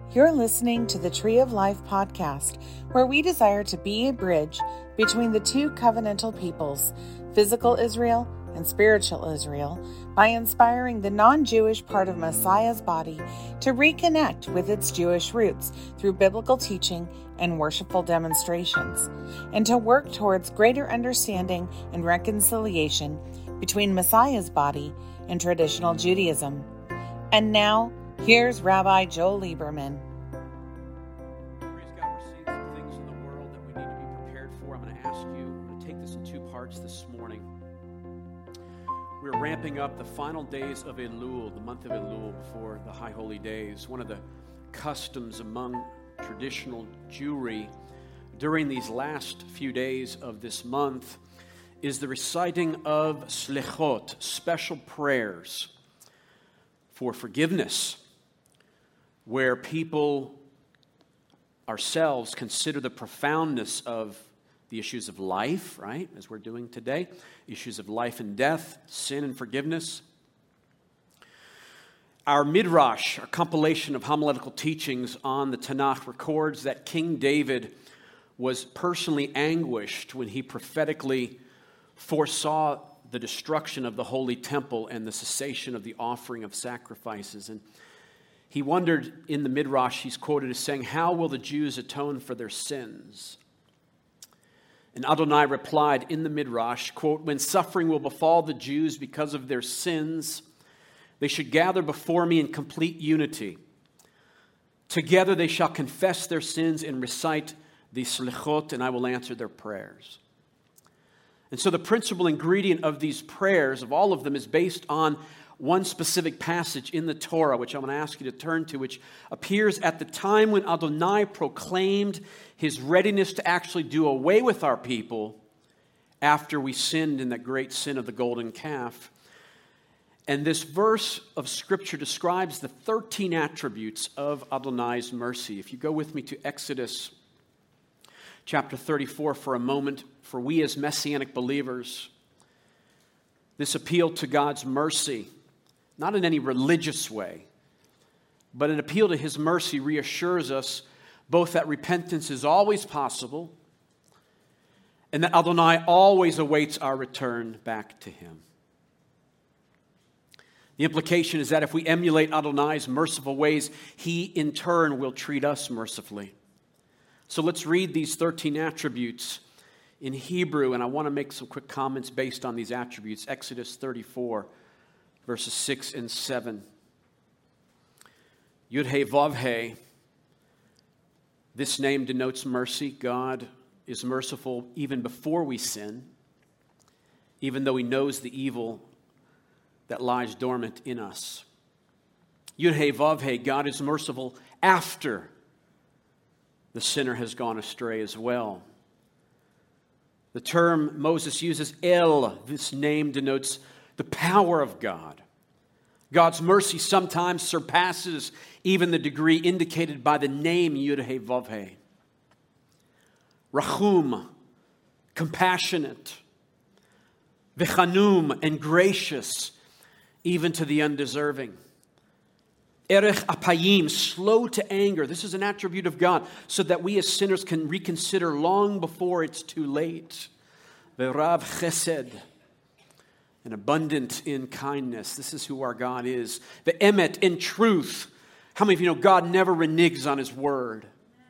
You're listening to the Tree of Life podcast, where we desire to be a bridge between the two covenantal peoples, physical Israel and spiritual Israel, by inspiring the non-Jewish part of Messiah's body to reconnect with its Jewish roots through biblical teaching and worshipful demonstrations, and to work towards greater understanding and reconciliation between Messiah's body and traditional Judaism. And now, here's Rabbi Joel Lieberman. Praise God, we're seeing some things in the world that we need to be prepared for. I'm going to ask you, I'm going to take this in two parts this morning. We're ramping up the final days of Elul, the month of Elul, before the High Holy Days. One of the customs among traditional Jewry during these last few days of this month is the reciting of slichot, special prayers for forgiveness, where people ourselves consider the profoundness of the issues of life, right, as we're doing today, issues of life and death, sin and forgiveness. Our Midrash, a compilation of homiletical teachings on the Tanakh, records that King David was personally anguished when he prophetically foresaw the destruction of the Holy Temple and the cessation of the offering of sacrifices. And he wondered, in the Midrash, he's quoted as saying, "How will the Jews atone for their sins?" And Adonai replied in the Midrash, quote, "When suffering will befall the Jews because of their sins, they should gather before me in complete unity. Together they shall confess their sins and recite the slichot, and I will answer their prayers." And so the principal ingredient of these prayers, of all of them, is based on one specific passage in the Torah, which I'm going to ask you to turn to, which appears at the time when Adonai proclaimed his readiness to actually do away with our people after we sinned in that great sin of the golden calf. And this verse of Scripture describes the 13 attributes of Adonai's mercy. If you go with me to Exodus chapter 34 for a moment, for we as Messianic believers, this appeal to God's mercy, not in any religious way, but an appeal to his mercy reassures us both that repentance is always possible and that Adonai always awaits our return back to him. The implication is that if we emulate Adonai's merciful ways, he in turn will treat us mercifully. So let's read these 13 attributes in Hebrew, and I want to make some quick comments based on these attributes. Exodus 34, verses 6 and 7. Yud-He Vav-He. This name denotes mercy. God is merciful even before we sin, even though he knows the evil that lies dormant in us. Yud-He Vav-He. God is merciful after the sinner has gone astray as well. The term Moses uses, El, this name denotes the power of God. God's mercy sometimes surpasses even the degree indicated by the name Yud-He Vav-He. Rachum, compassionate. V'chanum, and gracious, even to the undeserving. Erech apayim, slow to anger. This is an attribute of God so that we as sinners can reconsider long before it's too late. V'rav chesed, and abundant in kindness. This is who our God is. The emet, in truth. How many of you know God never reneges on his word?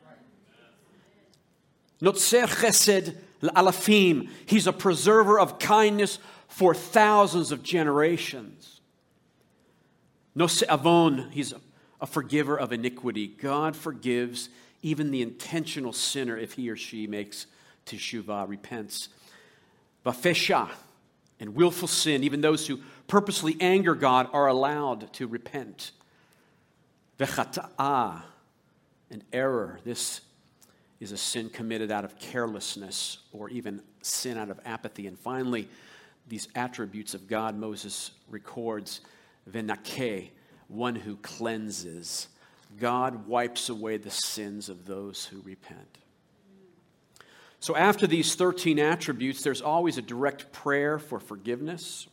Notzer chesed l'alafim. He's a preserver of kindness for thousands of generations. Nose avon, he's a forgiver of iniquity. God forgives even the intentional sinner if he or she makes teshuvah, repents. Vafesha, and willful sin, even those who purposely anger God are allowed to repent. Vechata'ah, an error. This is a sin committed out of carelessness or even sin out of apathy. And finally, these attributes of God Moses records. Venakeh, one who cleanses. God wipes away the sins of those who repent. So after these 13 attributes, there's always a direct prayer for forgiveness.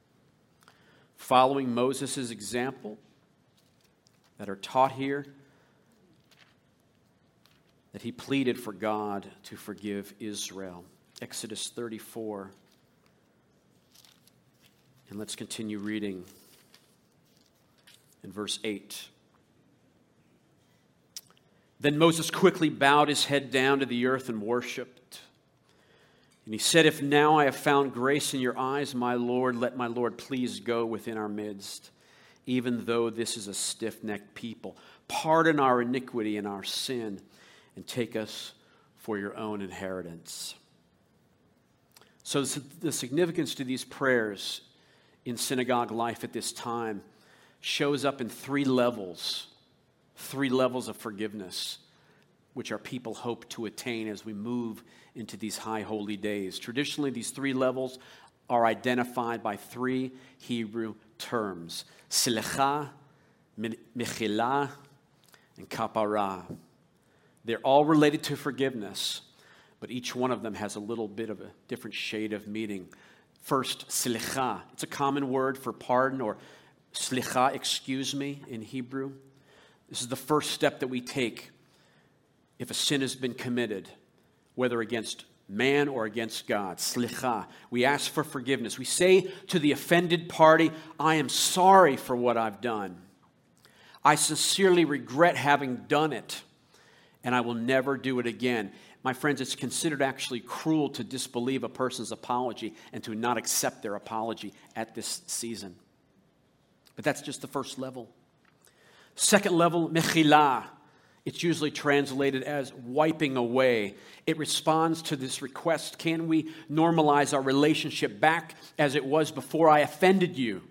Following Moses' example that are taught here, that he pleaded for God to forgive Israel. Exodus 34. And let's continue reading in verse 8. Then Moses quickly bowed his head down to the earth and worshipped. And he said, "If now I have found grace in your eyes, my Lord, let my Lord please go within our midst, even though this is a stiff-necked people. Pardon our iniquity and our sin, and take us for your own inheritance." So the significance to these prayers in synagogue life at this time shows up in three levels of forgiveness, which our people hope to attain as we move into these high holy days. Traditionally, these three levels are identified by three Hebrew terms: selicha, mechila, and kapara. They're all related to forgiveness, but each one of them has a little bit of a different shade of meaning. First, selicha. It's a common word for pardon, or slicha, excuse me, in Hebrew. This is the first step that we take if a sin has been committed, whether against man or against God. Slicha. We ask for forgiveness. We say to the offended party, "I am sorry for what I've done. I sincerely regret having done it, and I will never do it again." My friends, it's considered actually cruel to disbelieve a person's apology and to not accept their apology at this season. But that's just the first level. Second level, mechila. It's usually translated as wiping away. It responds to this request: can we normalize our relationship back as it was before I offended you?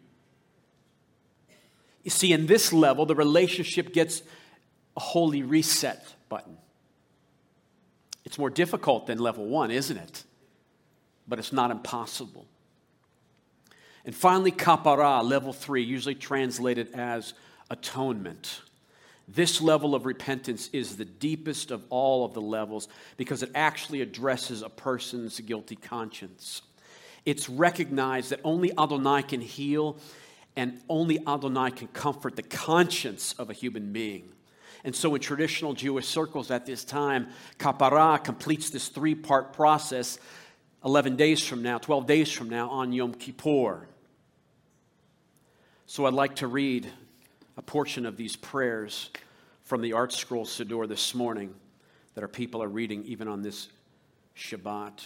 You see, in this level, the relationship gets a holy reset button. It's more difficult than level one, isn't it? But it's not impossible. And finally, kapara, level 3, usually translated as atonement. This level of repentance is the deepest of all of the levels because it actually addresses a person's guilty conscience. It's recognized that only Adonai can heal and only Adonai can comfort the conscience of a human being. And so in traditional Jewish circles at this time, kapara completes this 3-part process 12 days from now on Yom Kippur. So I'd like to read a portion of these prayers from the Art Scroll Siddur this morning that our people are reading even on this Shabbat.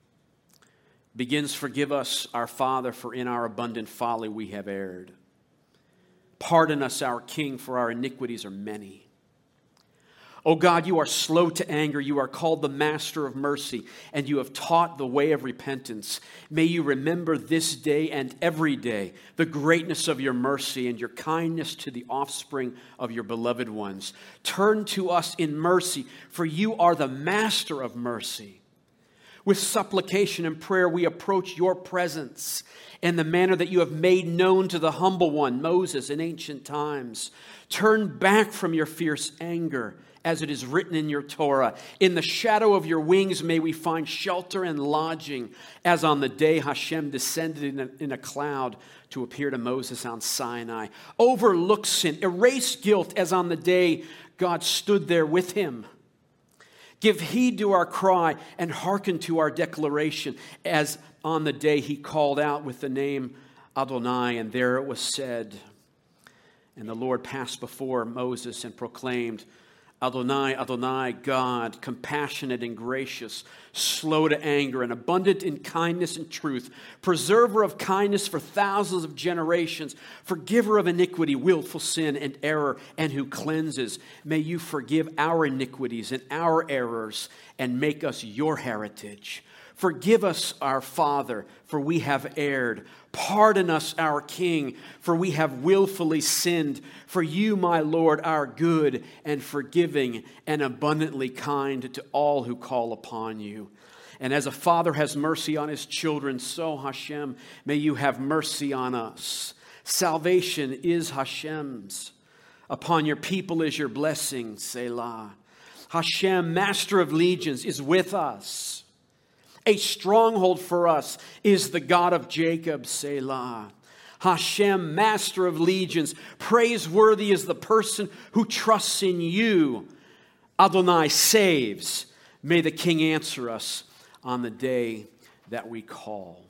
Begins, "Forgive us, our Father, for in our abundant folly we have erred. Pardon us, our King, for our iniquities are many. O God, you are slow to anger, you are called the Master of mercy, and you have taught the way of repentance. May you remember this day and every day the greatness of your mercy and your kindness to the offspring of your beloved ones. Turn to us in mercy, for you are the Master of mercy. With supplication and prayer we approach your presence in the manner that you have made known to the humble one, Moses, in ancient times. Turn back from your fierce anger, as it is written in your Torah. In the shadow of your wings may we find shelter and lodging, as on the day Hashem descended in a cloud to appear to Moses on Sinai. Overlook sin, erase guilt, as on the day God stood there with him. Give heed to our cry and hearken to our declaration, as on the day he called out with the name Adonai, and there it was said. And the Lord passed before Moses and proclaimed, Adonai, Adonai, God, compassionate and gracious, slow to anger and abundant in kindness and truth, preserver of kindness for thousands of generations, forgiver of iniquity, willful sin and error, and who cleanses. May you forgive our iniquities and our errors and make us your heritage. Forgive us, our Father, for we have erred. Pardon us, our King, for we have willfully sinned. For you, my Lord, are good and forgiving and abundantly kind to all who call upon you. And as a father has mercy on his children, so Hashem, may you have mercy on us. Salvation is Hashem's. Upon your people is your blessing, Selah. Hashem, Master of legions, is with us. A stronghold for us is the God of Jacob, Selah. Hashem, Master of legions, praiseworthy is the person who trusts in you. Adonai saves. May the King answer us on the day that we call.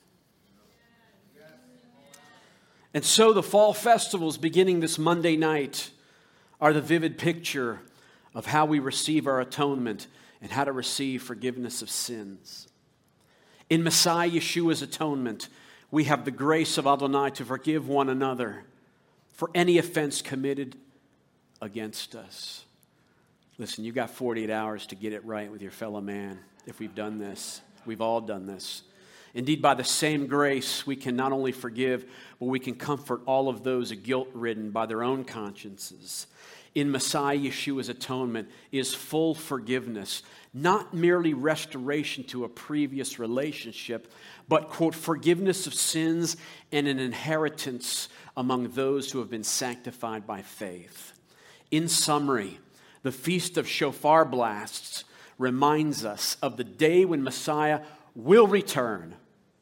And so the fall festivals beginning this Monday night are the vivid picture of how we receive our atonement and how to receive forgiveness of sins. In Messiah Yeshua's atonement, we have the grace of Adonai to forgive one another for any offense committed against us. Listen, you've got 48 hours to get it right with your fellow man. If we've done this, we've all done this. Indeed, by the same grace, we can not only forgive, but we can comfort all of those guilt-ridden by their own consciences. In Messiah Yeshua's atonement is full forgiveness, not merely restoration to a previous relationship, but, quote, forgiveness of sins and an inheritance among those who have been sanctified by faith. In summary, the Feast of Shofar Blasts reminds us of the day when Messiah will return.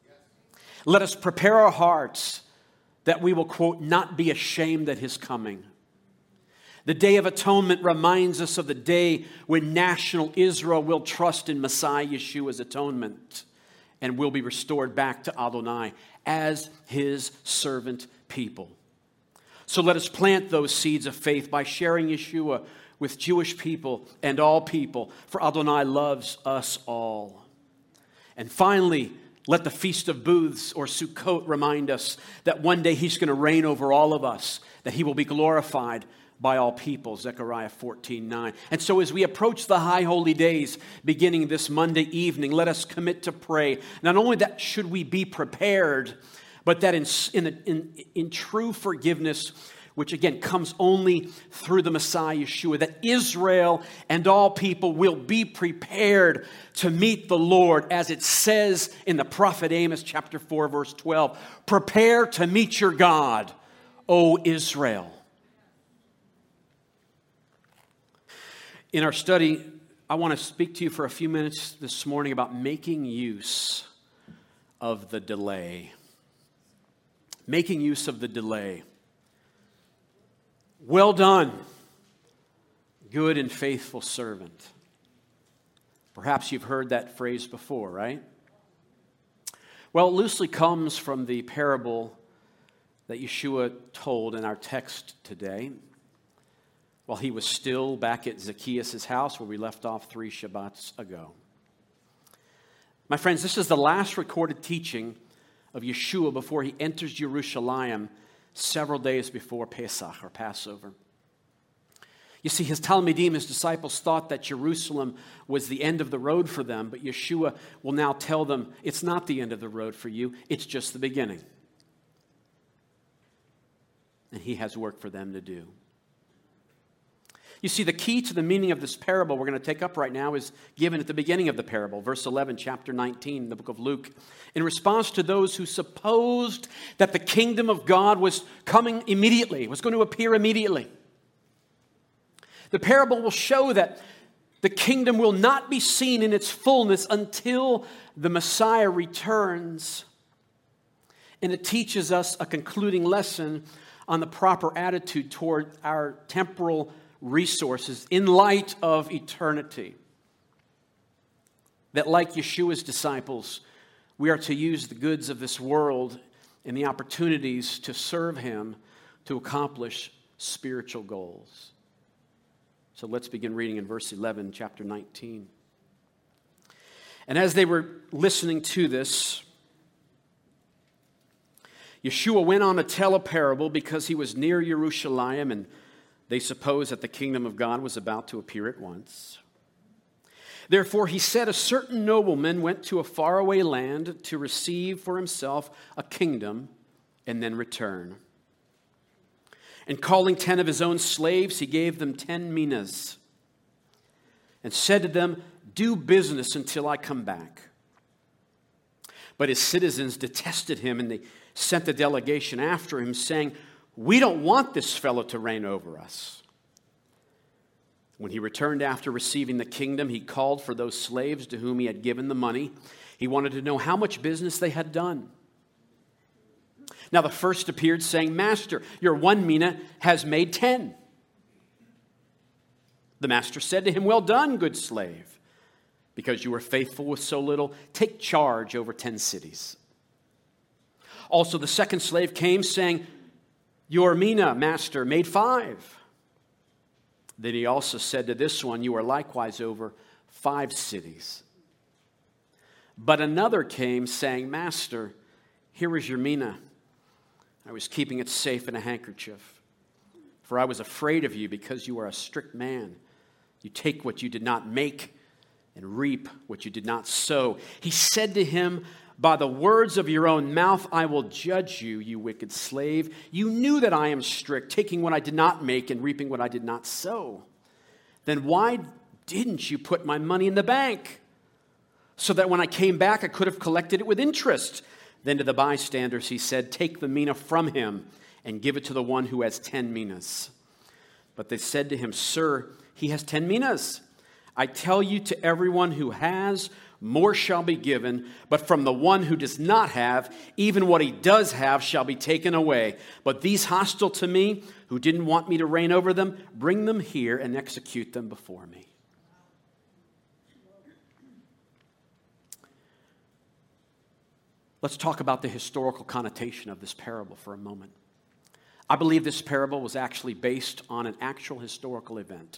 Let us prepare our hearts that we will, quote, not be ashamed at his coming. The Day of Atonement reminds us of the day when national Israel will trust in Messiah Yeshua's atonement and will be restored back to Adonai as his servant people. So let us plant those seeds of faith by sharing Yeshua with Jewish people and all people, for Adonai loves us all. And finally, let the Feast of Booths or Sukkot remind us that one day he's going to reign over all of us, that he will be glorified by all people, Zechariah 14:9. And so as we approach the high holy days beginning this Monday evening, let us commit to pray. Not only that should we be prepared, but that in true forgiveness, which again comes only through the Messiah Yeshua, that Israel and all people will be prepared to meet the Lord, as it says in the prophet Amos chapter 4 verse 12, prepare to meet your God, O Israel. In our study, I want to speak to you for a few minutes this morning about making use of the delay. Making use of the delay. Well done, good and faithful servant. Perhaps you've heard that phrase before, right? Well, it loosely comes from the parable that Yeshua told in our text today, while he was still back at Zacchaeus' house where we left off 3 Shabbats ago. My friends, this is the last recorded teaching of Yeshua before he enters Jerusalem several days before Pesach or Passover. You see, his Talmidim, his disciples, thought that Jerusalem was the end of the road for them, but Yeshua will now tell them it's not the end of the road for you, it's just the beginning. And he has work for them to do. You see, the key to the meaning of this parable we're going to take up right now is given at the beginning of the parable, verse 11, chapter 19, the book of Luke. In response to those who supposed that the kingdom of God was coming immediately, was going to appear immediately. The parable will show that the kingdom will not be seen in its fullness until the Messiah returns. And it teaches us a concluding lesson on the proper attitude toward our temporal resources in light of eternity. That like Yeshua's disciples, we are to use the goods of this world and the opportunities to serve him to accomplish spiritual goals. So let's begin reading in verse 11, chapter 19. And as they were listening to this, Yeshua went on to tell a parable because he was near Jerusalem and they supposed that the kingdom of God was about to appear at once. Therefore, he said, a certain nobleman went to a faraway land to receive for himself a kingdom and then return. And calling 10 of his own slaves, he gave them 10 minas and said to them, do business until I come back. But his citizens detested him, and they sent a delegation after him, saying, we don't want this fellow to reign over us. When he returned after receiving the kingdom, he called for those slaves to whom he had given the money. He wanted to know how much business they had done. Now the first appeared, saying, Master, your 1 mina has made 10. The master said to him, "Well done, good slave. Because you were faithful with so little, take charge over 10 cities." Also the second slave came, saying, "Your mina, master, made 5. Then he also said to this one, "You are likewise over 5 cities." But another came, saying, "Master, here is your mina. I was keeping it safe in a handkerchief. For I was afraid of you, because you are a strict man. You take what you did not make and reap what you did not sow." He said to him, "By the words of your own mouth I will judge you, you wicked slave. You knew that I am strict, taking what I did not make and reaping what I did not sow. Then why didn't you put my money in the bank, so that when I came back I could have collected it with interest?" Then to the bystanders he said, "Take the mina from him and give it to the one who has 10 minas. But they said to him, "Sir, he has 10 minas. I tell you, to everyone who has, more shall be given, but from the one who does not have, even what he does have shall be taken away. But these hostile to me, who didn't want me to reign over them, bring them here and execute them before me." Let's talk about the historical connotation of this parable for a moment. I believe this parable was actually based on an actual historical event.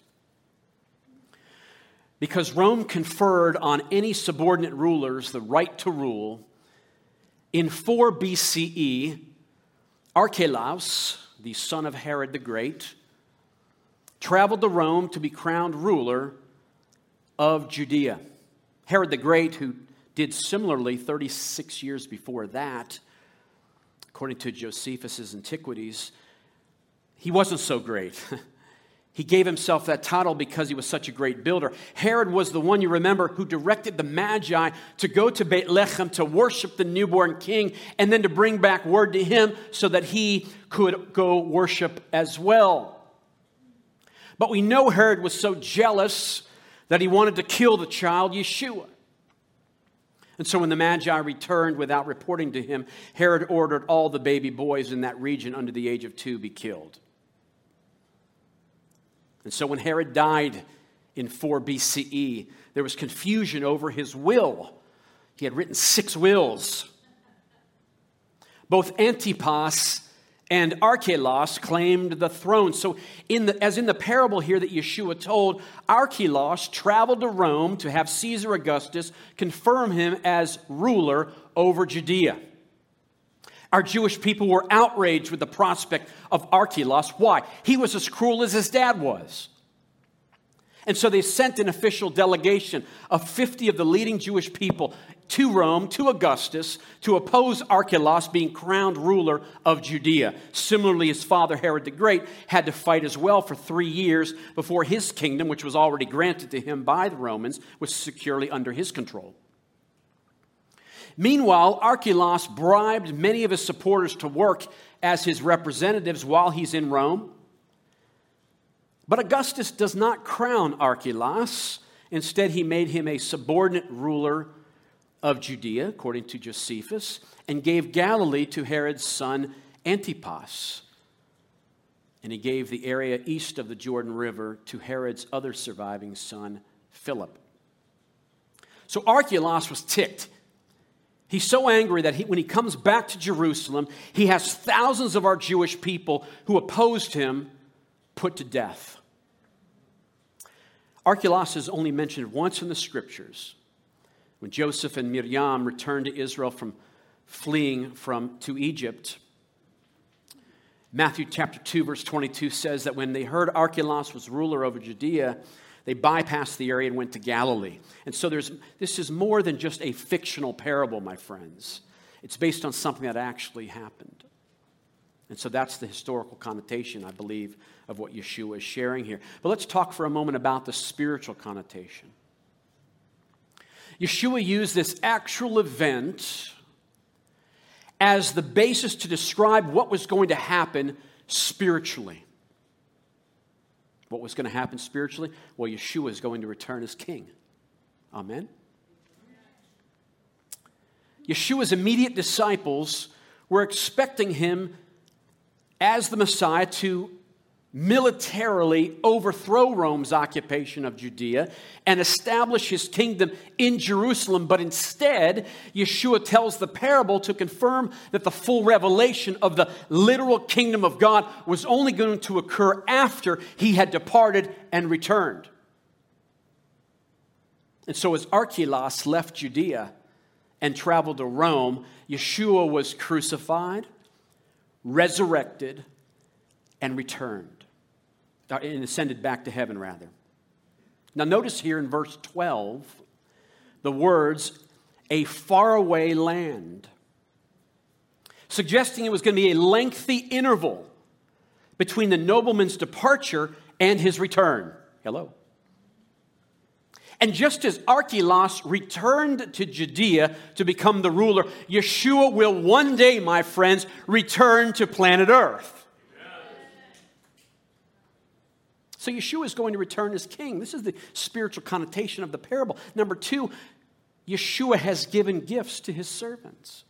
Because Rome conferred on any subordinate rulers the right to rule, in 4 BCE, Archelaus, the son of Herod the Great, traveled to Rome to be crowned ruler of Judea. Herod the Great, who did similarly 36 years before that, according to Josephus' Antiquities, he wasn't so great. He gave himself that title because he was such a great builder. Herod was the one, you remember, who directed the Magi to go to Bethlehem to worship the newborn king and then to bring back word to him so that he could go worship as well. But we know Herod was so jealous that he wanted to kill the child Yeshua. And so when the Magi returned without reporting to him, Herod ordered all the baby boys in that region under the age of 2 be killed. And so when Herod died in 4 BCE, there was confusion over his will. He had written 6 wills. Both Antipas and Archelaus claimed the throne. So as in the parable here that Yeshua told, Archelaus traveled to Rome to have Caesar Augustus confirm him as ruler over Judea. Our Jewish people were outraged with the prospect of Archelaus. Why? He was as cruel as his dad was. And so they sent an official delegation of 50 of the leading Jewish people to Rome, to Augustus, to oppose Archelaus being crowned ruler of Judea. Similarly, his father Herod the Great had to fight as well for 3 years before his kingdom, which was already granted to him by the Romans, was securely under his control. Meanwhile, Archelaus bribed many of his supporters to work as his representatives while he's in Rome. But Augustus does not crown Archelaus. Instead, he made him a subordinate ruler of Judea, according to Josephus, and gave Galilee to Herod's son Antipas. And he gave the area east of the Jordan River to Herod's other surviving son, Philip. So Archelaus was ticked. He's so angry that when he comes back to Jerusalem, he has thousands of our Jewish people who opposed him put to death. Archelaus is only mentioned once in the scriptures, when Joseph and Miriam returned to Israel from fleeing to Egypt. Matthew chapter 2, verse 22 says that when they heard Archelaus was ruler over Judea, they bypassed the area and went to Galilee. And so this is more than just a fictional parable, my friends. It's based on something that actually happened. And so that's the historical connotation, I believe, of what Yeshua is sharing here. But let's talk for a moment about the spiritual connotation. Yeshua used this actual event as the basis to describe what was going to happen spiritually. What was going to happen spiritually? Well, Yeshua is going to return as king. Amen? Yeshua's immediate disciples were expecting him as the Messiah to militarily overthrow Rome's occupation of Judea and establish his kingdom in Jerusalem. But instead, Yeshua tells the parable to confirm that the full revelation of the literal kingdom of God was only going to occur after he had departed and returned. And so as Archelaus left Judea and traveled to Rome, Yeshua was crucified, resurrected, and returned. And ascended back to heaven, rather. Now notice here in verse 12, the words, a faraway land, suggesting it was going to be a lengthy interval between the nobleman's departure and his return. Hello. And just as Archelaus returned to Judea to become the ruler, Yeshua will one day, my friends, return to planet Earth. So Yeshua is going to return as king. This is the spiritual connotation of the parable. Number two, Yeshua has given gifts to his servants.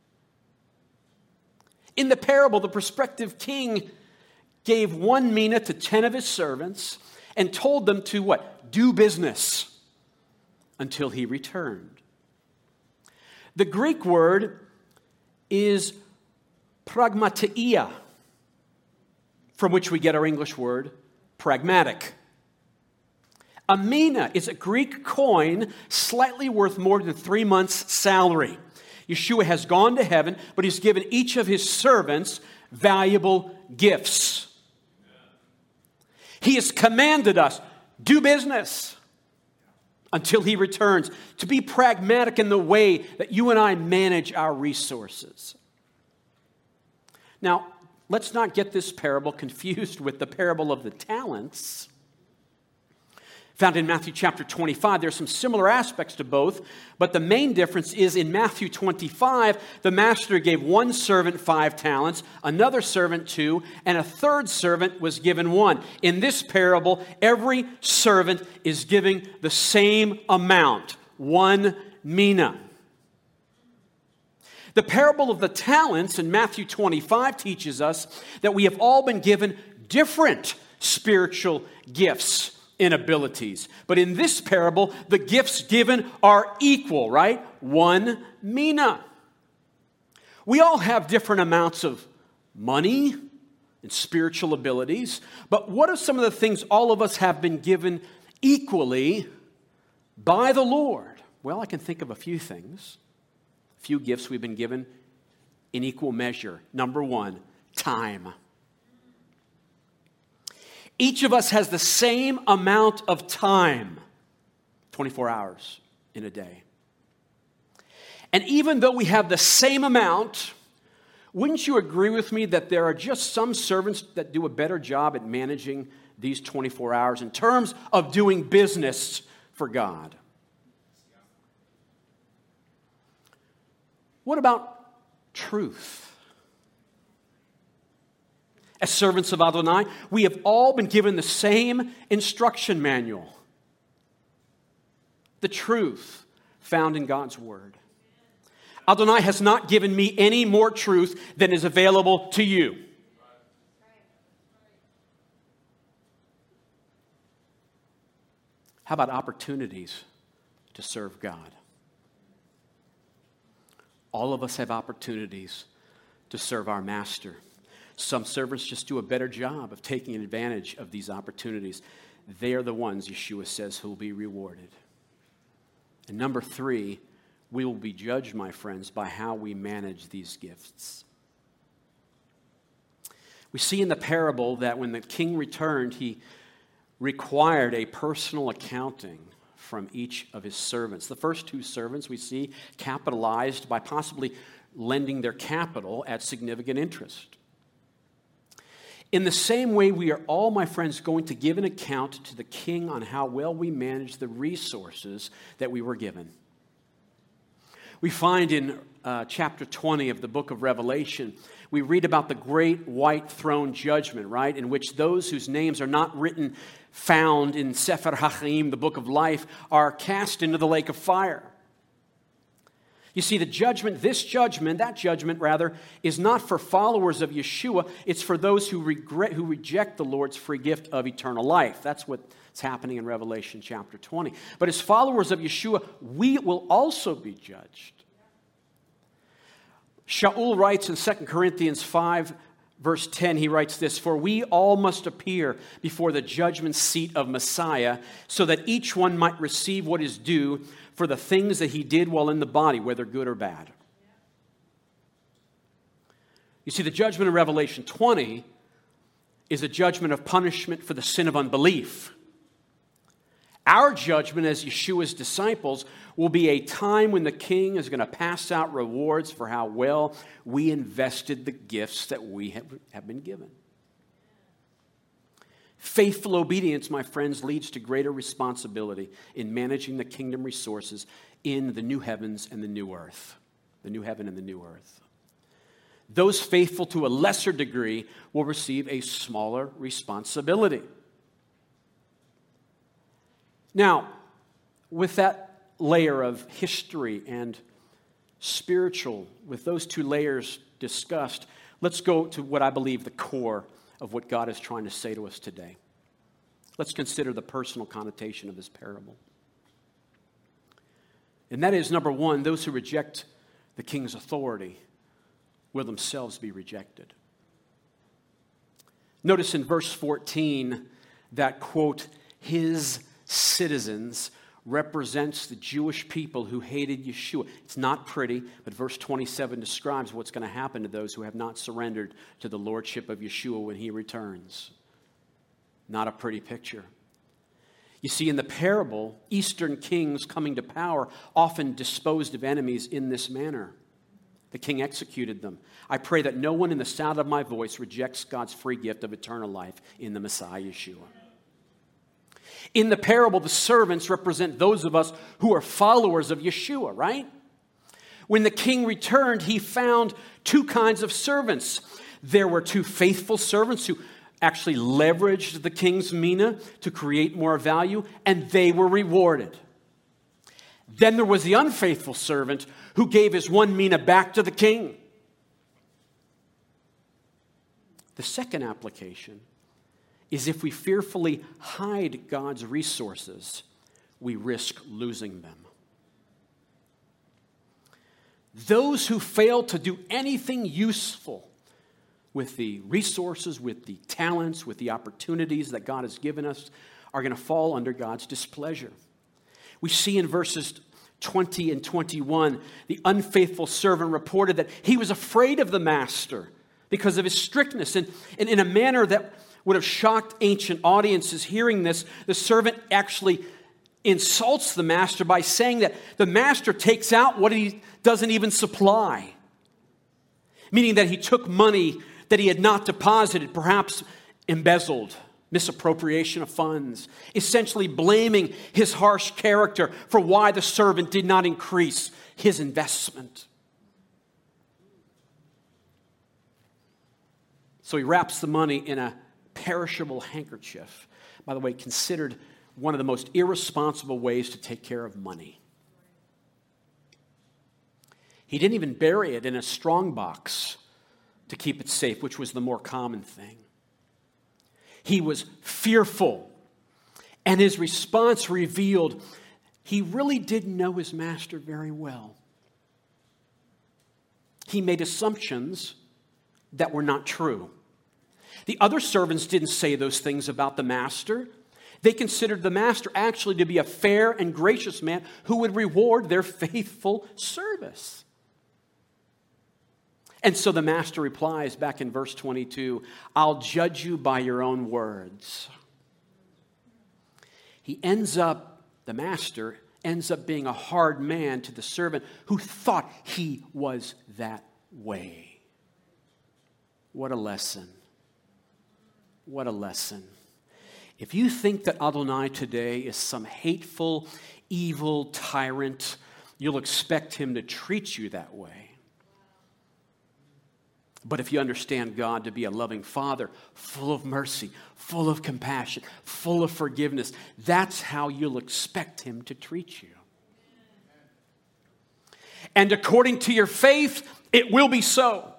In the parable, the prospective king gave 1 mina to 10 of his servants and told them to what? Do business until he returned. The Greek word is pragmateia, from which we get our English word pragmatic. A mina is a Greek coin slightly worth more than 3 months' salary. Yeshua has gone to heaven, but he's given each of his servants valuable gifts. He has commanded us, do business until he returns, to be pragmatic in the way that you and I manage our resources. Now, let's not get this parable confused with the parable of the talents. Found in Matthew chapter 25, there are some similar aspects to both, but the main difference is in Matthew 25, the master gave one servant 5 talents, another servant 2, and a third servant was given 1. In this parable, every servant is giving the same amount, 1 mina. The parable of the talents in Matthew 25 teaches us that we have all been given different spiritual gifts and abilities. But in this parable, the gifts given are equal, right? 1 mina. We all have different amounts of money and spiritual abilities, but what are some of the things all of us have been given equally by the Lord? Well, I can think of a few things. A few gifts we've been given in equal measure. Number 1, time. Each of us has the same amount of time, 24 hours in a day. And even though we have the same amount, wouldn't you agree with me that there are just some servants that do a better job at managing these 24 hours in terms of doing business for God? What about truth? As servants of Adonai, we have all been given the same instruction manual. The truth found in God's Word. Adonai has not given me any more truth than is available to you. How about opportunities to serve God? All of us have opportunities to serve our master. Some servants just do a better job of taking advantage of these opportunities. They are the ones, Yeshua says, who will be rewarded. And number 3, we will be judged, my friends, by how we manage these gifts. We see in the parable that when the king returned, he required a personal accounting from each of his servants. The first 2 servants we see capitalized by possibly lending their capital at significant interest. In the same way, we are all, my friends, going to give an account to the king on how well we manage the resources that we were given. We find in chapter 20 of the book of Revelation, we read about the great white throne judgment, right? In which those whose names are not found in Sefer HaChaim, the book of life, are cast into the lake of fire. You see, that judgment rather, is not for followers of Yeshua. It's for those who reject the Lord's free gift of eternal life. That's what's happening in Revelation chapter 20. But as followers of Yeshua, we will also be judged. Shaul writes in 2 Corinthians 5, verse 10, he writes this, "For we all must appear before the judgment seat of Messiah, so that each one might receive what is due for the things that he did while in the body, whether good or bad." You see, the judgment in Revelation 20 is a judgment of punishment for the sin of unbelief. Our judgment as Yeshua's disciples will be a time when the King is going to pass out rewards for how well we invested the gifts that we have been given. Faithful obedience, my friends, leads to greater responsibility in managing the kingdom resources in the new heavens and the new earth. The new heaven and the new earth. Those faithful to a lesser degree will receive a smaller responsibility. Now, with that layer of history and spiritual, with those two layers discussed, let's go to what I believe the core of what God is trying to say to us today. Let's consider the personal connotation of this parable. And that is, number one, those who reject the king's authority will themselves be rejected. Notice in verse 14 that, quote, his citizens represents the Jewish people who hated Yeshua. It's not pretty, but verse 27 describes what's going to happen to those who have not surrendered to the lordship of Yeshua when he returns. Not a pretty picture. You see, in the parable, Eastern kings coming to power often disposed of enemies in this manner. The king executed them. I pray that no one in the sound of my voice rejects God's free gift of eternal life in the Messiah Yeshua. In the parable, the servants represent those of us who are followers of Yeshua, right? When the king returned, he found two kinds of servants. There were two faithful servants who actually leveraged the king's mina to create more value, and they were rewarded. Then there was the unfaithful servant who gave his one mina back to the king. The second application is if we fearfully hide God's resources, we risk losing them. Those who fail to do anything useful with the resources, with the talents, with the opportunities that God has given us are going to fall under God's displeasure. We see in verses 20 and 21, the unfaithful servant reported that he was afraid of the master because of his strictness. And in a manner that would have shocked ancient audiences hearing this, the servant actually insults the master by saying that the master takes out what he doesn't even supply. Meaning that he took money that he had not deposited, perhaps embezzled, misappropriation of funds, essentially blaming his harsh character for why the servant did not increase his investment. So he wraps the money in a perishable handkerchief. By the way, considered one of the most irresponsible ways to take care of money. He didn't even bury it in a strong box to keep it safe, which was the more common thing. He was fearful, and his response revealed he really didn't know his master very well. He made assumptions that were not true. The other servants didn't say those things about the master. They considered the master actually to be a fair and gracious man who would reward their faithful service. And so the master replies back in verse 22, I'll judge you by your own words. The master ends up being a hard man to the servant who thought he was that way. What a lesson. What a lesson. If you think that Adonai today is some hateful, evil tyrant, you'll expect him to treat you that way. But if you understand God to be a loving Father, full of mercy, full of compassion, full of forgiveness, that's how you'll expect him to treat you. and according to your faith, it will be so.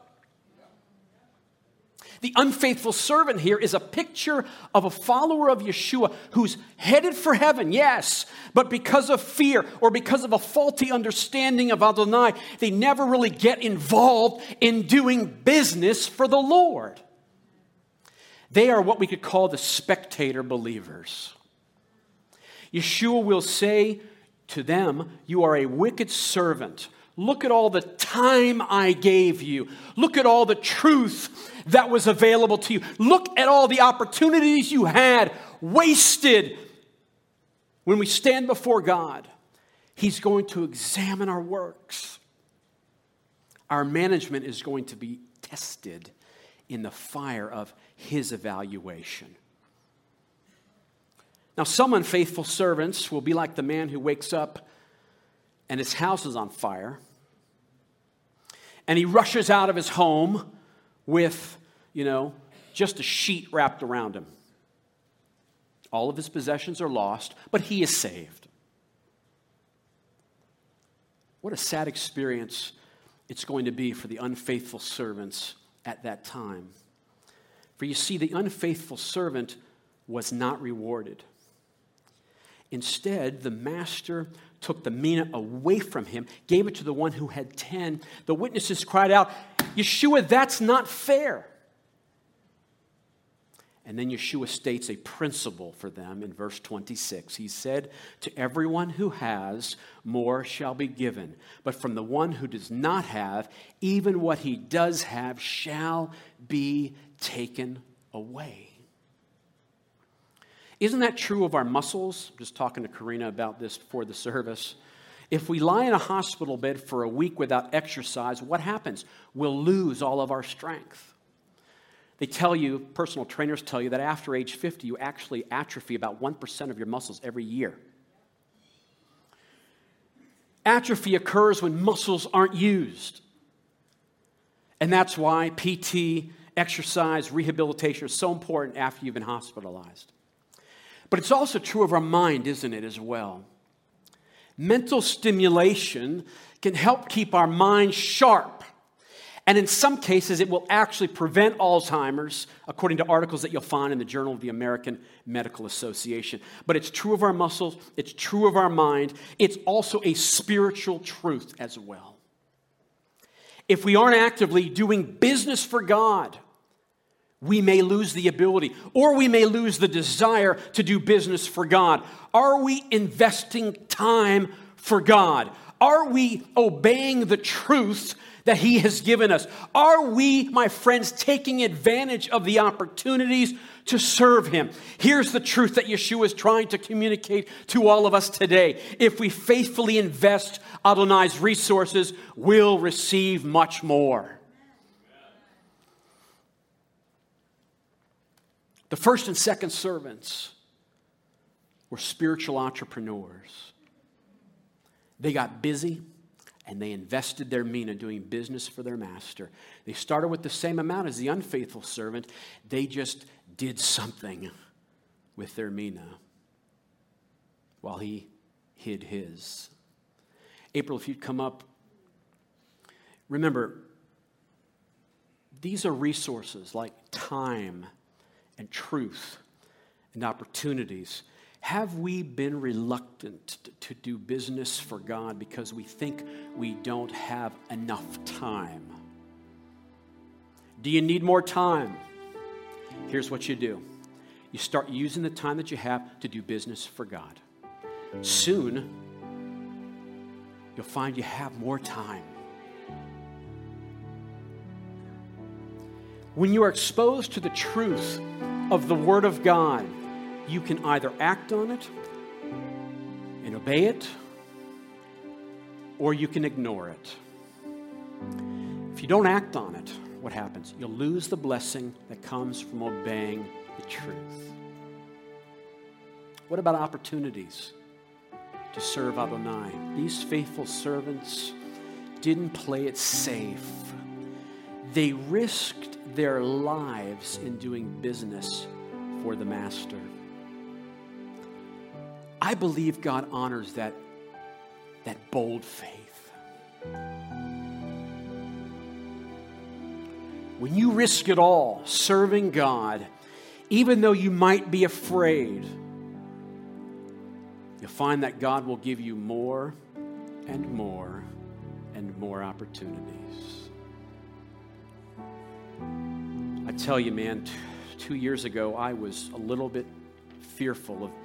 The unfaithful servant here is a picture of a follower of Yeshua who's headed for heaven, yes, but because of fear or because of a faulty understanding of Adonai, they never really get involved in doing business for the Lord. They are what we could call the spectator believers. Yeshua will say to them, "You are a wicked servant. Look at all the time I gave you. Look at all the truth that was available to you. Look at all the opportunities you had wasted." When we stand before God, He's going to examine our works. Our management is going to be tested in the fire of His evaluation. Now, some unfaithful servants will be like the man who wakes up and his house is on fire, and he rushes out of his home with, just a sheet wrapped around him. All of his possessions are lost, but he is saved. What a sad experience it's going to be for the unfaithful servants at that time. For you see, the unfaithful servant was not rewarded. Instead, the master took the mina away from him, gave it to the one who had 10. The witnesses cried out, "Yeshua, that's not fair." And then Yeshua states a principle for them in verse 26. He said, "To everyone who has, more shall be given. But from the one who does not have, even what he does have shall be taken away." Isn't that true of our muscles? Just talking to Karina about this before the service. If we lie in a hospital bed for a week without exercise, what happens? We'll lose all of our strength. They tell you, personal trainers tell you, that after age 50, you actually atrophy about 1% of your muscles every year. Atrophy occurs when muscles aren't used. And that's why PT, exercise, rehabilitation are so important after you've been hospitalized. But it's also true of our mind, isn't it, as well? Mental stimulation can help keep our mind sharp. And in some cases, it will actually prevent Alzheimer's, according to articles that you'll find in the Journal of the American Medical Association. But it's true of our muscles. It's true of our mind. It's also a spiritual truth as well. If we aren't actively doing business for God, we may lose the ability, or we may lose the desire to do business for God. Are we investing time for God? Are we obeying the truth that He has given us? Are we, my friends, taking advantage of the opportunities to serve Him? Here's the truth that Yeshua is trying to communicate to all of us today. If we faithfully invest Adonai's resources, we'll receive much more. The first and second servants were spiritual entrepreneurs. They got busy and they invested their mina doing business for their master. They started with the same amount as the unfaithful servant. They just did something with their mina while he hid his. April, if you'd come up. Remember, these are resources like time and truth and opportunities. Have we been reluctant to do business for God because we think we don't have enough time? Do you need more time? Here's what you do. You start using the time that you have to do business for God. Soon, you'll find you have more time. When you are exposed to the truth of the Word of God, you can either act on it and obey it, or you can ignore it. If you don't act on it, what happens? You'll lose the blessing that comes from obeying the truth. What about opportunities to serve Adonai? These faithful servants didn't play it safe. They risked their lives in doing business for the master. I believe God honors that bold faith. When you risk it all serving God, even though you might be afraid, you'll find that God will give you more and more and more opportunities. I tell you, man, 2 years ago, I was a little bit fearful of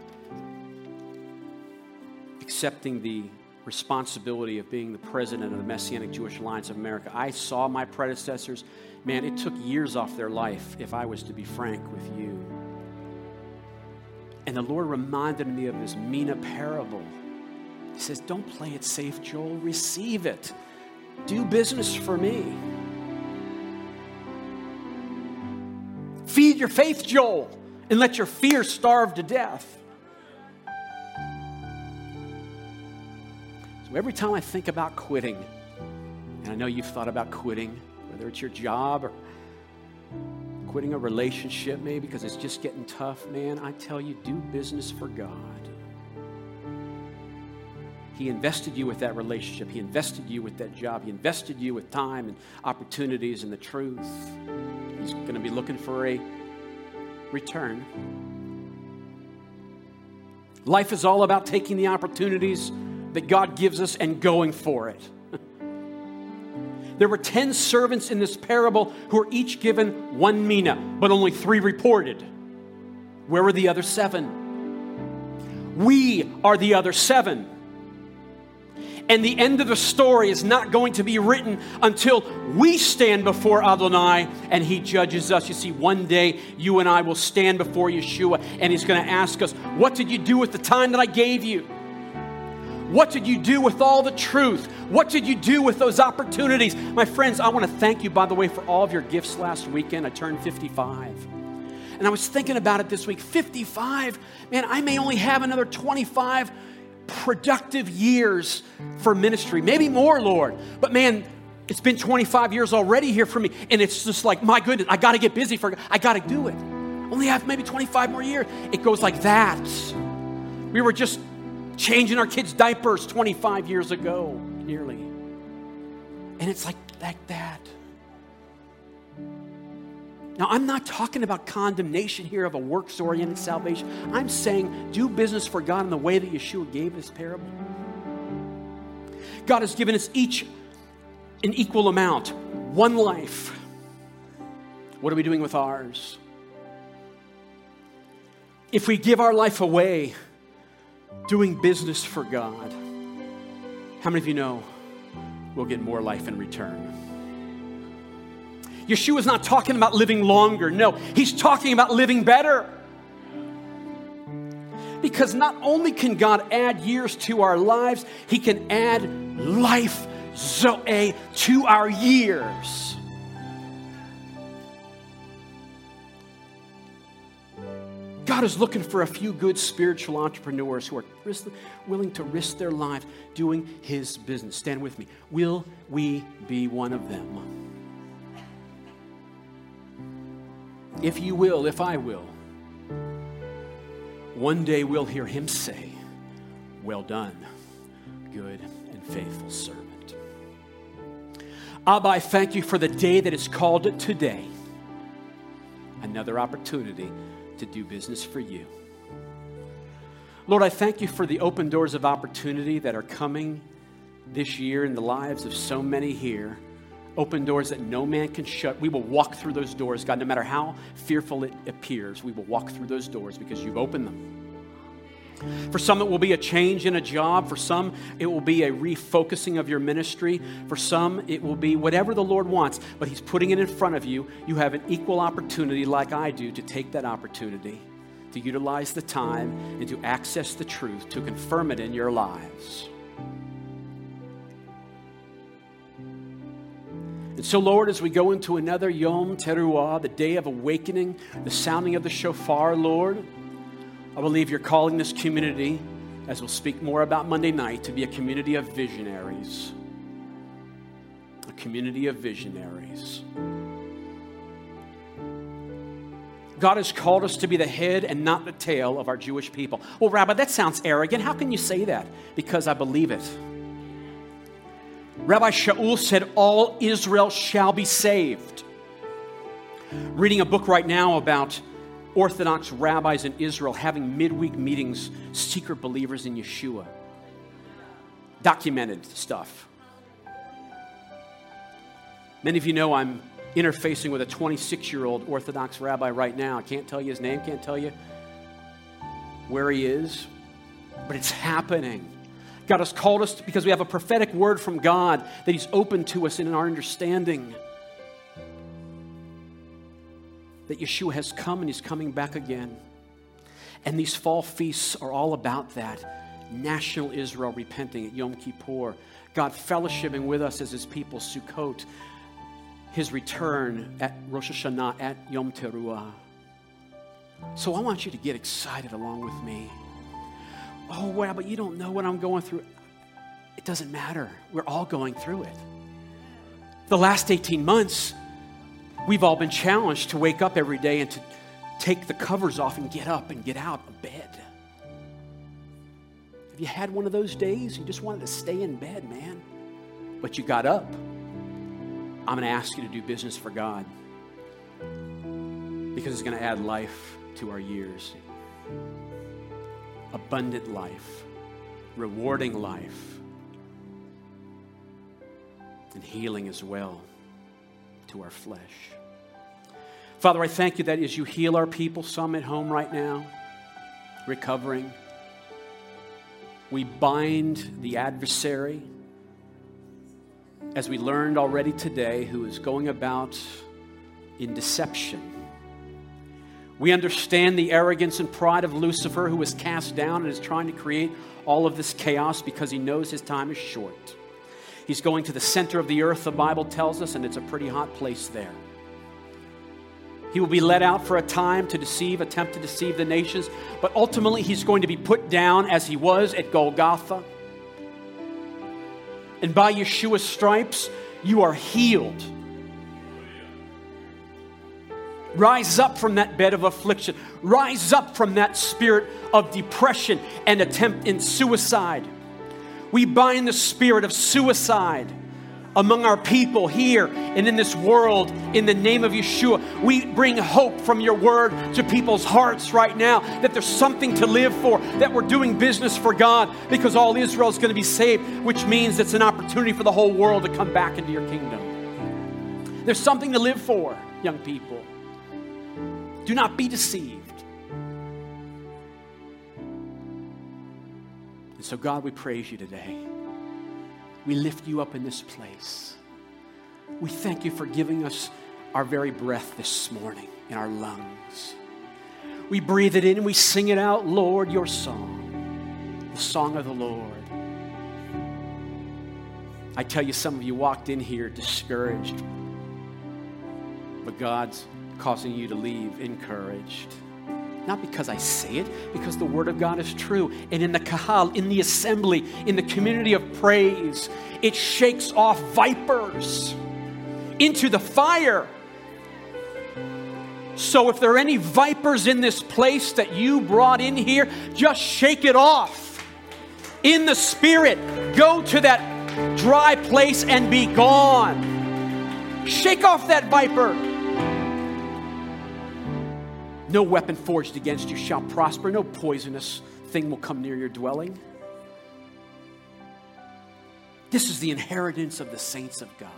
accepting the responsibility of being the president of the Messianic Jewish Alliance of America. I saw my predecessors. Man, it took years off their life, if I was to be frank with you. And the Lord reminded me of this Mina parable. He says, don't play it safe, Joel. Receive it. Do business for me. Feed your faith, Joel, and let your fear starve to death. So every time I think about quitting, and I know you've thought about quitting, whether it's your job or quitting a relationship maybe because it's just getting tough, man, I tell you, do business for God. He invested you with that relationship. He invested you with that job. He invested you with time and opportunities and the truth. He's going to be looking for a return. Life is all about taking the opportunities that God gives us and going for it. There were 10 servants in this parable who were each given 1 mina, but only 3 reported. Where were the other 7? We are the other 7. And the end of the story is not going to be written until we stand before Adonai and He judges us. You see, one day you and I will stand before Yeshua and He's going to ask us, what did you do with the time that I gave you? What did you do with all the truth? What did you do with those opportunities? My friends, I want to thank you, by the way, for all of your gifts last weekend. I turned 55. And I was thinking about it this week. 55, man, I may only have another 25 productive years for ministry. Maybe more, Lord. But man, it's been 25 years already here for me. And it's just like, my goodness, I got to get busy I got to do it. Only have maybe 25 more years. It goes like that. We were just changing our kids' diapers 25 years ago, nearly. And it's like that. Now, I'm not talking about condemnation here of a works-oriented salvation. I'm saying do business for God in the way that Yeshua gave this parable. God has given us each an equal amount, 1 life. What are we doing with ours? If we give our life away doing business for God, how many of you know we'll get more life in return? Yeshua's not talking about living longer. No, He's talking about living better. Because not only can God add years to our lives, He can add life, Zoe, to our years. God is looking for a few good spiritual entrepreneurs who are willing to risk their lives doing His business. Stand with me. Will we be one of them? If you will, if I will, one day we'll hear Him say, well done, good and faithful servant. Abba, I thank You for the day that is called today. Another opportunity to do business for You. Lord, I thank You for the open doors of opportunity that are coming this year in the lives of so many here. Open doors that no man can shut. We will walk through those doors, God, no matter how fearful it appears. We will walk through those doors because You've opened them. For some, it will be a change in a job. For some, it will be a refocusing of your ministry. For some, it will be whatever the Lord wants, but He's putting it in front of you. You have an equal opportunity, like I do, to take that opportunity, to utilize the time, and to access the truth, to confirm it in your lives. And so, Lord, as we go into another Yom Teruah, the day of awakening, the sounding of the shofar, Lord, I believe You're calling this community, as we'll speak more about Monday night, to be a community of visionaries. A community of visionaries. God has called us to be the head and not the tail of our Jewish people. Well, Rabbi, that sounds arrogant. How can you say that? Because I believe it. Rabbi Shaul said, all Israel shall be saved. Reading a book right now about Orthodox rabbis in Israel having midweek meetings, secret believers in Yeshua. Documented stuff. Many of you know I'm interfacing with a 26-year-old Orthodox rabbi right now. I can't tell you his name, can't tell you where he is, but it's happening. God has called us because we have a prophetic word from God that He's opened to us in our understanding. That Yeshua has come and He's coming back again. And these fall feasts are all about that. National Israel repenting at Yom Kippur. God fellowshipping with us as His people, Sukkot. His return at Rosh Hashanah, at Yom Teruah. So I want you to get excited along with me. Oh, well, but you don't know what I'm going through. It doesn't matter. We're all going through it. The last 18 months, we've all been challenged to wake up every day and to take the covers off and get up and get out of bed. Have you had one of those days? You just wanted to stay in bed, man. But you got up. I'm going to ask you to do business for God because it's going to add life to our years. Abundant life, rewarding life, and healing as well to our flesh. Father, I thank you that as you heal our people, some at home right now, recovering, we bind the adversary, as we learned already today, who is going about in deception. We understand the arrogance and pride of Lucifer, who is cast down and is trying to create all of this chaos because he knows his time is short. He's going to the center of the earth, the Bible tells us, and it's a pretty hot place there. He will be let out for a time to attempt to deceive the nations, but ultimately he's going to be put down as he was at Golgotha. And by Yeshua's stripes, you are healed. Rise up from that bed of affliction. Rise up from that spirit of depression and attempt in suicide. We bind the spirit of suicide among our people here and in this world in the name of Yeshua. We bring hope from your word to people's hearts right now that there's something to live for, that we're doing business for God because all Israel is going to be saved, which means it's an opportunity for the whole world to come back into your kingdom. There's something to live for, young people. Do not be deceived. And so, God, we praise you today. We lift you up in this place. We thank you for giving us our very breath this morning in our lungs. We breathe it in and we sing it out, Lord, your song, the song of the Lord. I tell you, some of you walked in here discouraged, but God's causing you to leave encouraged. Not because I say it, because the word of God is true. And in the kahal, in the assembly, in the community of praise, it shakes off vipers into the fire. So if there are any vipers in this place that you brought in here, just shake it off. In the spirit, go to that dry place and be gone. Shake off that viper. No weapon forged against you shall prosper. No poisonous thing will come near your dwelling. This is the inheritance of the saints of God.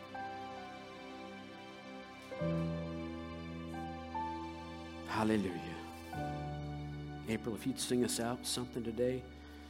Hallelujah. April, if you'd sing us out something today.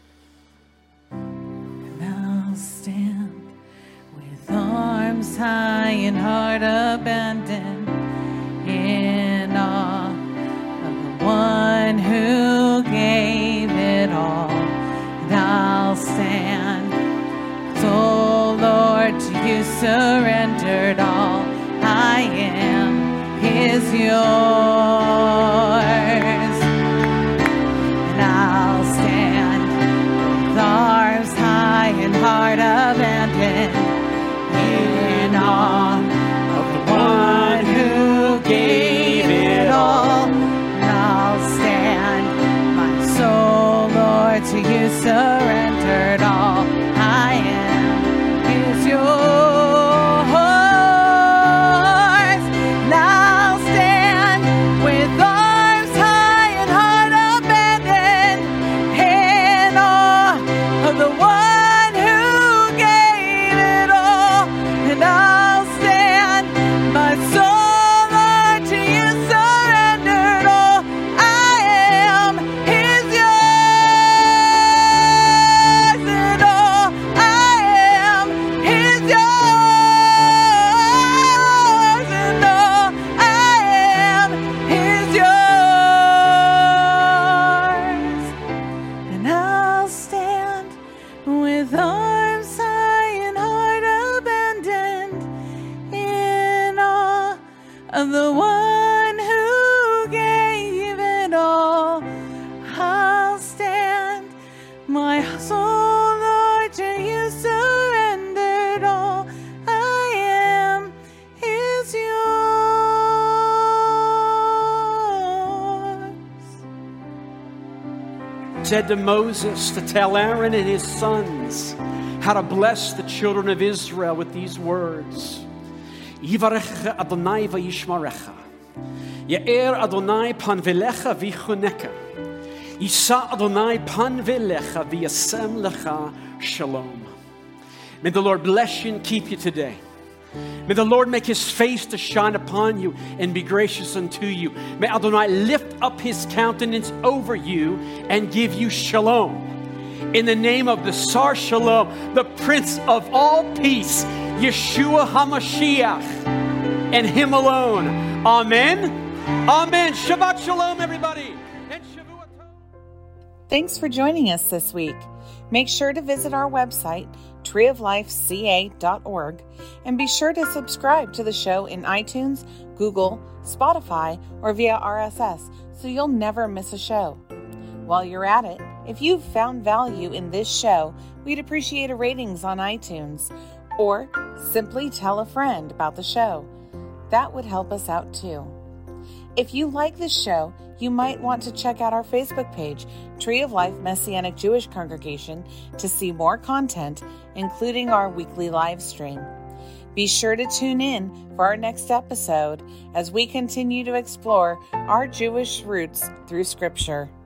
And I'll stand with arms high and heart abandoned in awe of the one who gave it all. And I'll stand, so Lord, to you surrendered all. I am is yours. And I'll stand with arms high and heart abandoned in awe of the one who gave it all. And I'll stand, my soul, Lord, to you surrendered all. I am is yours. one who gave it all. I'll stand, my soul, Lord, to you surrendered all. I am is yours. Said to Moses to tell Aaron and his sons how to bless the children of Israel with these words. Yivarecha Adonai vayishmarecha. Ye'er Adonai panvelecha vichuneka. Yisa Adonai panvelecha v'yasem lecha shalom. May the Lord bless you and keep you today. May the Lord make his face to shine upon you and be gracious unto you. May Adonai lift up his countenance over you and give you shalom. In the name of the Sar Shalom, the Prince of all peace, Yeshua HaMashiach, and him alone. Amen. Amen. Shabbat Shalom, everybody. And Shavua Tov. Thanks for joining us this week. Make sure to visit our website, treeoflifeca.org, and be sure to subscribe to the show in iTunes, Google, Spotify, or via RSS so you'll never miss a show. While you're at it, if you've found value in this show, we'd appreciate a ratings on iTunes, or simply tell a friend about the show. That would help us out too. If you like this show, you might want to check out our Facebook page, Tree of Life Messianic Jewish Congregation, to see more content, including our weekly live stream. Be sure to tune in for our next episode as we continue to explore our Jewish roots through Scripture.